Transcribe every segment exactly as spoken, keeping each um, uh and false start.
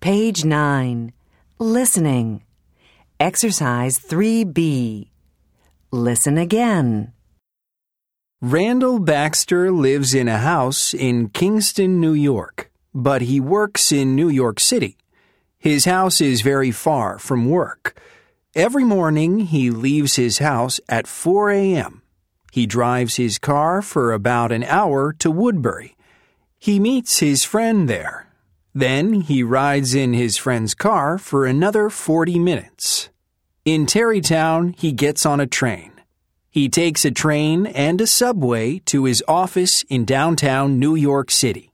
Page nine. Listening. Exercise three B. Listen again. Randall Baxter lives in a house in Kingston, New York, but he works in New York City. His house is very far from work. Every morning he leaves his house at four a.m. He drives his car for about an hour to Woodbury. He meets his friend there. Then he rides in his friend's car for another forty minutes. In Tarrytown, he gets on a train. He takes a train and a subway to his office in downtown New York City.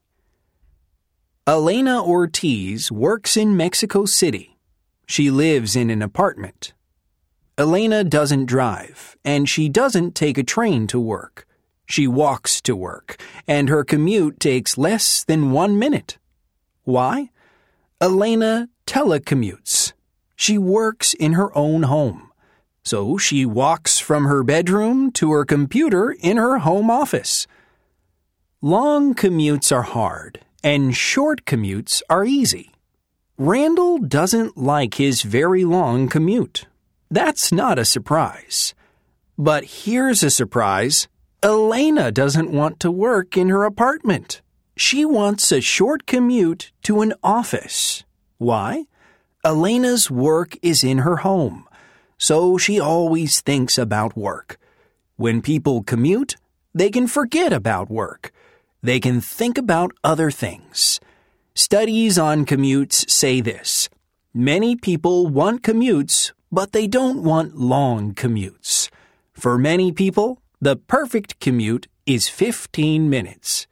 Elena Ortiz works in Mexico City. She lives in an apartment. Elena doesn't drive, and she doesn't take a train to work. She walks to work, and her commute takes less than one minute. Why? Elena telecommutes. She works in her own home. So she walks from her bedroom to her computer in her home office. Long commutes are hard, and short commutes are easy. Randall doesn't like his very long commute. That's not a surprise. But here's a surprise. Elena doesn't want to work in her apartment. She wants a short commute to an office. Why? Elena's work is in her home, so she always thinks about work. When people commute, they can forget about work. They can think about other things. Studies on commutes say this. Many people want commutes, but they don't want long commutes. For many people, the perfect commute is fifteen minutes.